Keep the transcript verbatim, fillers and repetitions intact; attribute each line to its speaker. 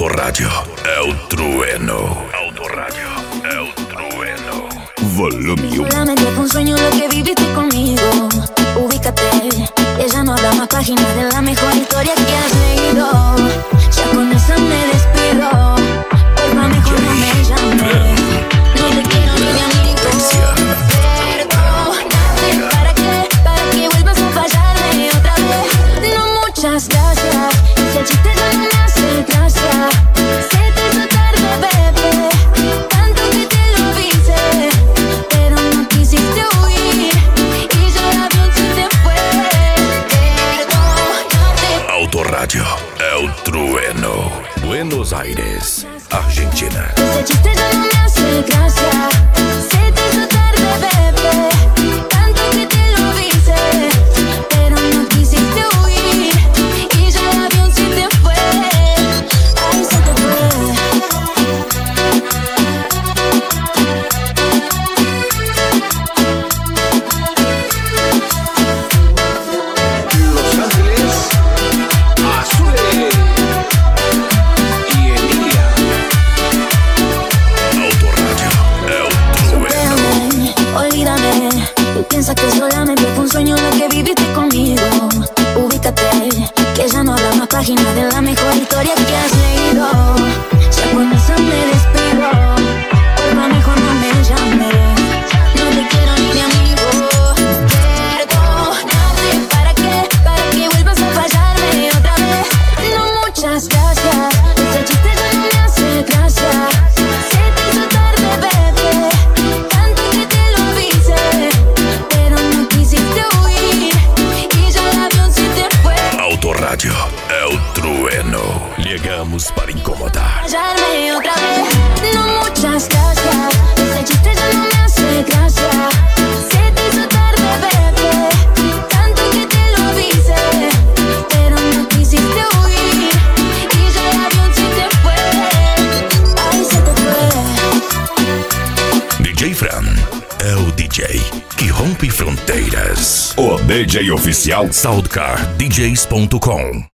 Speaker 1: Autorádio é o trueno. Autorádio é o trueno. Volume uno.
Speaker 2: Solamente fue un sueño lo que viviste conmigo. Ubícate, ella no habrá más páginas de la mejor historia que has leído. Ya con eso me despido. Porfa, mejor no me llames. No te quiero ni de amigo. Perdóname, ¿para qué? Para que vuelvas a fallarme otra vez. No, muchas gracias. Si el chiste ya no me hace gracia. Se te hizo tarde, bebé. Tanto que te lo avise, pero no quisiste huir. Y ya el avión se te fue. Perdónate.
Speaker 1: Autorádio é o trueno. Buenos Aires, Argentina.
Speaker 2: Ese chiste ya no me hace gracia. Se te hizo tarde, bebé. Tanto que te lo avise, pero no quisiste huir. Y ya el avión se te fue. Ahí se te fue.
Speaker 3: Los Ángeles Azules y Emilia.
Speaker 1: Autorádio é o trueno.
Speaker 2: Supérame, olvídame. Tú piensas que solamente fue un sueño lo que viviste conmigo. Ubícate, que ya no habrá más páginas de la mejor historia que has leído. Ya con eso me despido. Porfa, mejor no me llames. No te quiero ni de amigo. Perdóname, ¿para qué? Para que vuelvas a fallarme otra vez. No, muchas gracias. Ese chiste ya no me hace gracia. Se te hizo tarde, bebé. Tanto que te lo avise, pero no quisiste huir. Y ya el avión se te fue.
Speaker 1: Autorádio é o trueno. Ligamos para incomodar.
Speaker 2: Fallarme otra vez. No, muchas gracias. Ese chiste ya no me hace gracia. Se te hizo tarde, bebé. Tanto que te lo avise, pero no quisiste huir. Y ya el avión se te fue. Ahí se te fue.
Speaker 1: D J Fran é o D J que rompe fronteiras. O D J oficial Soundcar D Js ponto com.